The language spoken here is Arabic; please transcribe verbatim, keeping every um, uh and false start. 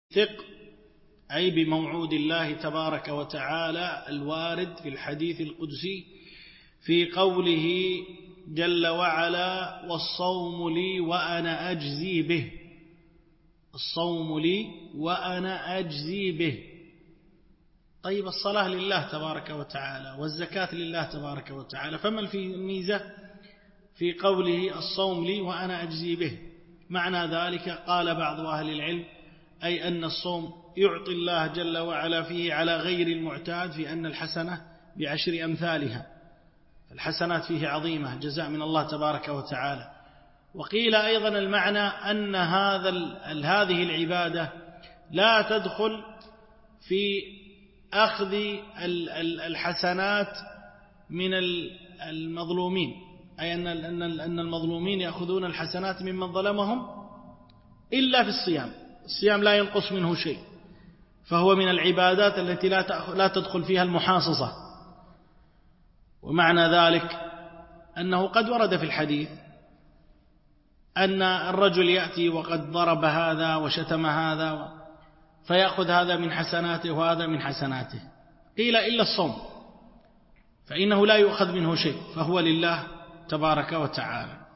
ثق أي بموعود الله تبارك وتعالى الوارد في الحديث القدسي في قوله جل وعلا: والصوم لي وأنا أجزي به. الصوم لي وأنا أجزي به. طيب الصلاة لله تبارك وتعالى والزكاة لله تبارك وتعالى، فما الميزة في قوله الصوم لي وأنا أجزي به؟ معنى ذلك قال بعض أهل العلم أي أن الصوم يعطي الله جل وعلا فيه على غير المعتاد، في أن الحسنة بعشر أمثالها، الحسنات فيه عظيمة جزاء من الله تبارك وتعالى. وقيل أيضا المعنى أن هذا هذه العبادة لا تدخل في أخذ الحسنات من المظلومين، أي أن المظلومين يأخذون الحسنات ممن ظلمهم إلا في الصيام. الصيام لا ينقص منه شيء، فهو من العبادات التي لا تدخل فيها المحاصصة. ومعنى ذلك أنه قد ورد في الحديث أن الرجل يأتي وقد ضرب هذا وشتم هذا فيأخذ هذا من حسناته وهذا من حسناته. قيل إلا الصوم فإنه لا يؤخذ منه شيء، فهو لله تبارك وتعالى.